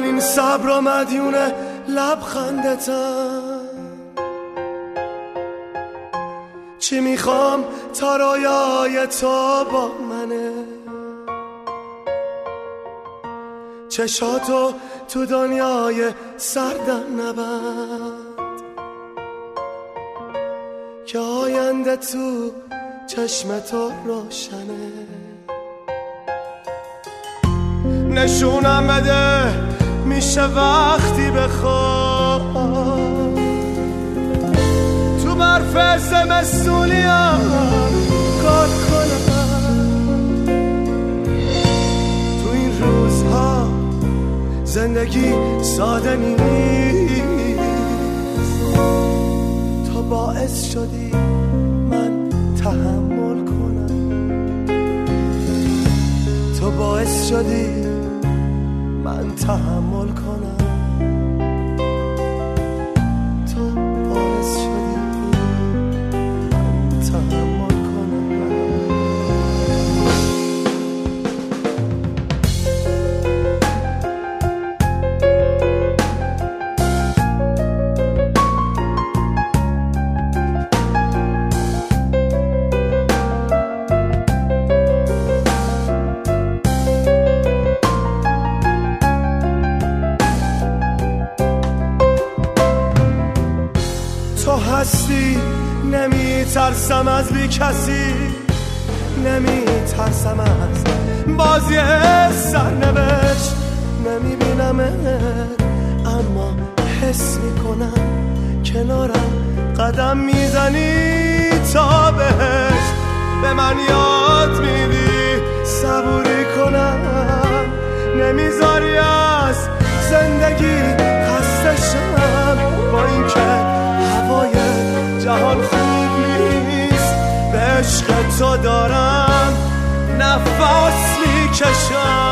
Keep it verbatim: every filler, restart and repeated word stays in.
من این صبر و مدیون لبخندتم. چی میخوام تا رویای تو با منه، چشاتو تو دنیای سردم نبند که آینده تو چشم تو روشنه. نشونم بده میشه وقتی بخوام تو برف زمستونیم کار کنم. تو این روزها زندگی ساده نیست، تو باعث شدی من تحمل کنم، تو باعث شدی من تحمل کنم، تو باعث شدی من تحمل کنم. تو هستی نمی ترسم از بی کسی، نمی ترسم از بازی سرنوشت. نمی بینمت اما حس میکنم کنارم قدم میزنی تا بهشت. به من یاد میدی صبوری کنم، نمیذاری از زندگی خسته شم. با اینکه هوای جهان خوب نیست، به عشق تو دارم نفس میکشم.